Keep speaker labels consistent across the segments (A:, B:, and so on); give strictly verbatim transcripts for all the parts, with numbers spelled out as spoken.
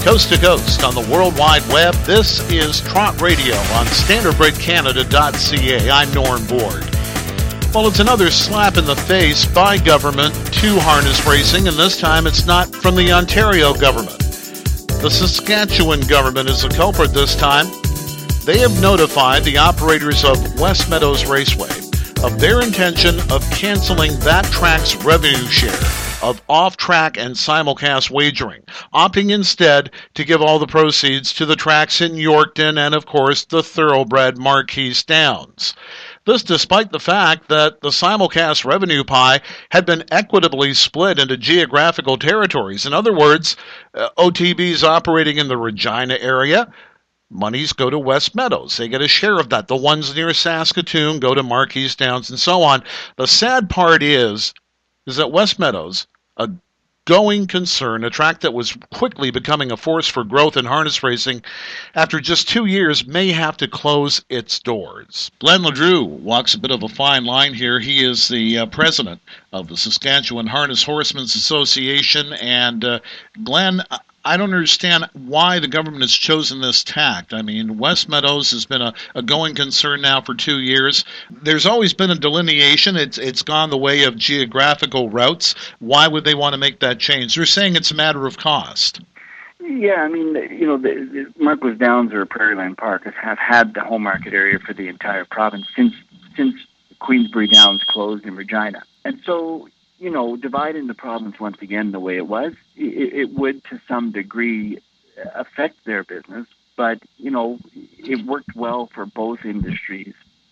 A: Coast to coast on the World Wide Web, this is Trot Radio on standard bred canada dot c a. I'm Norm Board. Well, it's another slap in the face by government to harness racing, and this time it's not from the Ontario government. The Saskatchewan government is the culprit this time. They have notified the operators of West Meadows Raceway of their intention of canceling that track's revenue share of off-track and simulcast wagering, opting instead to give all the proceeds to the tracks in Yorkton and, of course, the thoroughbred Marquise Downs. This despite the fact that the simulcast revenue pie had been equitably split into geographical territories. In other words, uh, O T Bs operating in the Regina area, monies go to West Meadows. They get a share of that. The ones near Saskatoon go to Marquise Downs and so on. The sad part is, is that West Meadows, a going concern, a track that was quickly becoming a force for growth in harness racing, after just two years may have to close its doors. Glenn LeDrew walks a bit of a fine line here. He is the uh, president of the Saskatchewan Harness Horsemen's Association. And uh, Glenn, I don't understand why the government has chosen this tact. I mean, West Meadows has been a, a going concern now for two years. There's always been a delineation. It's it's gone the way of geographical routes. Why would they want to make that change? They're saying it's a matter of cost.
B: Yeah, I mean, you know, the, the Marquise Downs or Prairieland Park have had the home market area for the entire province since since Queensbury Downs closed in Regina. And so, you know, dividing the province once again the way it was, it, it would to some degree affect their business. But, you know, it worked well for both industries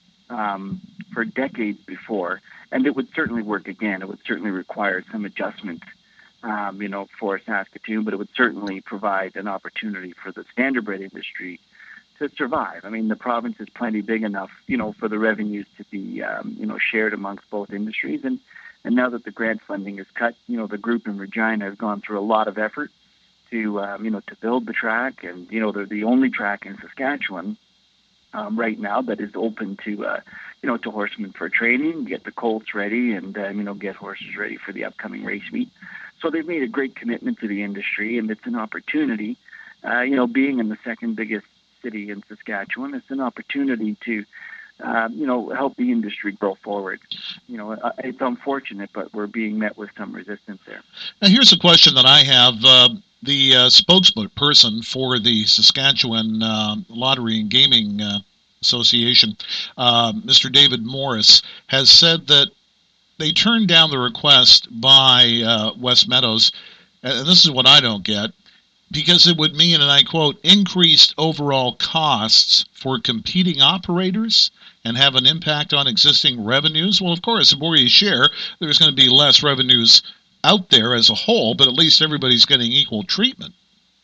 B: um, for decades before, and it would certainly work again. It would certainly require some adjustment, um, you know, for Saskatoon, but it would certainly provide an opportunity for the standardbred industry to survive. I mean, the province is plenty big enough, you know, for the revenues to be, um, you know, shared amongst both industries. And And now that the grant funding is cut, you know, the group in Regina has gone through a lot of effort to, um, you know, to build the track. And, you know, they're the only track in Saskatchewan um, right now that is open to, uh, you know, to horsemen for training, get the colts ready and, uh, you know, get horses ready for the upcoming race meet. So they've made a great commitment to the industry, and it's an opportunity, uh, you know, being in the second biggest city in Saskatchewan, it's an opportunity to, Uh, you know, help the industry grow forward. You know, uh, it's unfortunate, but we're being met with some resistance there.
A: Now, here's a question that I have. Uh, the uh, spokesperson for the Saskatchewan uh, Lottery and Gaming uh, Association, uh, Mister David Morris, has said that they turned down the request by uh, West Meadows, and this is what I don't get, because it would mean, and I quote, increased overall costs for competing operators and have an impact on existing revenues. Well, of course, the more you share, there's going to be less revenues out there as a whole, but at least everybody's getting equal treatment.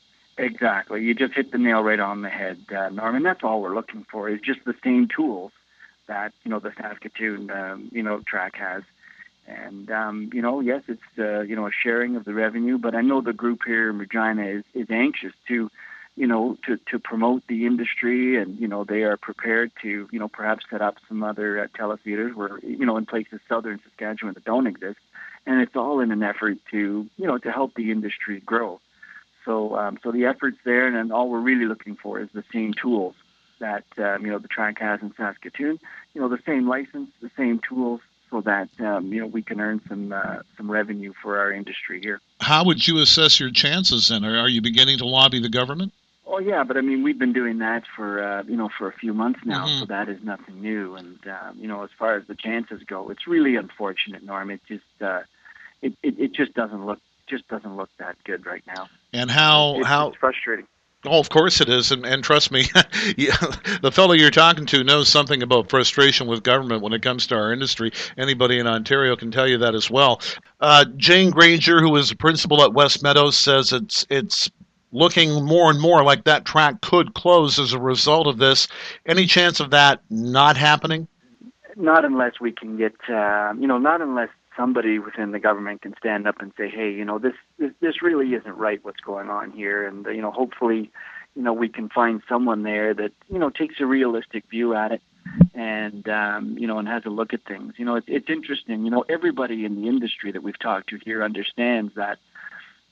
B: Exactly. You just hit the nail right on the head, uh, Norman. That's all we're looking for is just the same tools that, you know, the Saskatoon, um, you know, track has. And, um, you know, yes, it's, uh, you know, a sharing of the revenue, but I know the group here in Regina is, is anxious to, you know, to, to promote the industry, and, you know, they are prepared to, you know, perhaps set up some other uh, teletheaters where, you know, in places southern Saskatchewan that don't exist. And it's all in an effort to, you know, to help the industry grow. So, um, so the effort's there, and, and all we're really looking for is the same tools that, um, you know, the track has in Saskatoon, you know, the same license, the same tools, so that, um, you know, we can earn some uh, some revenue for our industry here.
A: How would you assess your chances then? Are, are you beginning to lobby the government?
B: Oh, yeah, but I mean, we've been doing that for, uh, you know, for a few months now,
A: mm-hmm.
B: so that is nothing new. And, um, you know, as far as the chances go, it's really unfortunate, Norm. It just, uh, it, it, it just doesn't look, just doesn't look that good right now.
A: And how,
B: it's,
A: how,
B: it's frustrating.
A: Oh, of course it is, and, and trust me, yeah, the fellow you're talking to knows something about frustration with government when it comes to our industry. Anybody in Ontario can tell you that as well. Uh, Jane Granger, who is the principal at West Meadows, says it's it's looking more and more like that track could close as a result of this. Any chance of that not happening?
B: Not unless we can get, uh, you know, not unless somebody within the government can stand up and say, hey, you know, this, this this really isn't right what's going on here. And, you know, hopefully, you know, we can find someone there that, you know, takes a realistic view at it and, um, you know, and has a look at things. You know, it, it's interesting. You know, everybody in the industry that we've talked to here understands that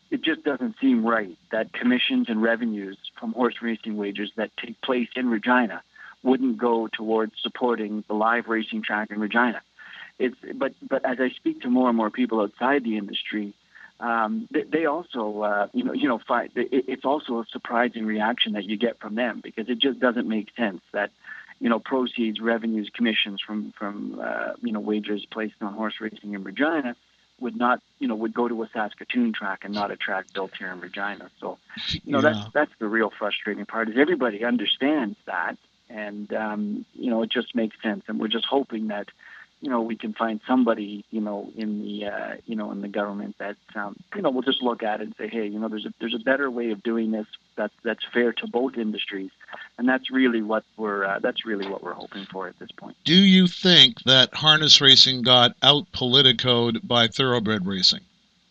B: it just doesn't seem right that commissions and revenues from horse racing wagers that take place in Regina wouldn't go towards supporting the live racing track in Regina. It's but but as I speak to more and more people outside the industry, um, they, they also uh, you know you know find, it, it's also a surprising reaction that you get from them, because it just doesn't make sense that you know proceeds, revenues, commissions from from uh, you know wagers placed on horse racing in Regina would not, you know, would go to a Saskatoon track and not a track built here in Regina. So, you know, yeah. that's that's the real frustrating part, is everybody understands that, and um, you know, it just makes sense, and we're just hoping that, you know, we can find somebody, you know, in the uh, you know in the government that um, you know will just look at it and say, hey, you know, there's a there's a better way of doing this that's that's fair to both industries, and that's really what we're uh, that's really what we're hoping for at this point.
A: Do you think that harness racing got out politicoed by thoroughbred racing?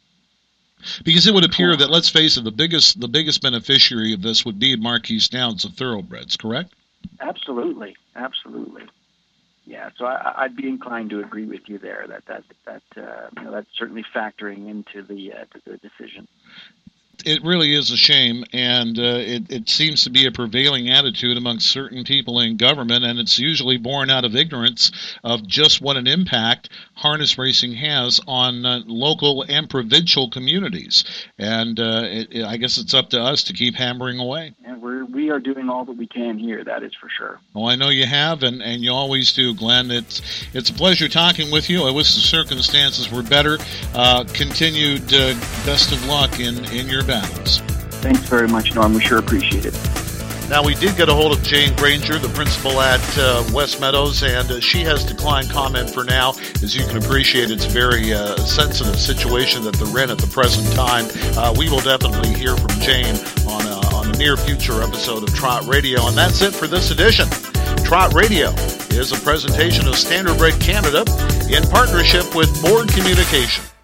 A: Because it would appear that, let's face it, the biggest the biggest beneficiary of this would be Marquis Downs of thoroughbreds, correct?
B: Absolutely, absolutely. Yeah, so I, I'd be inclined to agree with you there. That that that uh, you know, that's certainly factoring into the uh, to the decision.
A: It really is a shame, and uh, it, it seems to be a prevailing attitude among certain people in government, and it's usually born out of ignorance of just what an impact harness racing has on uh, local and provincial communities. And uh, it, it, I guess it's up to us to keep hammering away.
B: And we're, we are doing all that we can here, that is for sure.
A: Well, I know you have, and, and you always do, Glenn. It's it's a pleasure talking with you. I wish the circumstances were better. Uh, continued uh, best of luck in, in your battles.
B: Thanks very much, Norm. We sure appreciate it.
A: Now, we did get a hold of Jane Granger, the principal at uh, West Meadows, and uh, she has declined comment for now. As you can appreciate, it's a very uh, sensitive situation that they're in at the present time. Uh, we will definitely hear from Jane on a, on a near future episode of Trot Radio, and that's it for this edition. Trot Radio is a presentation of Standardbred Canada in partnership with Board Communication.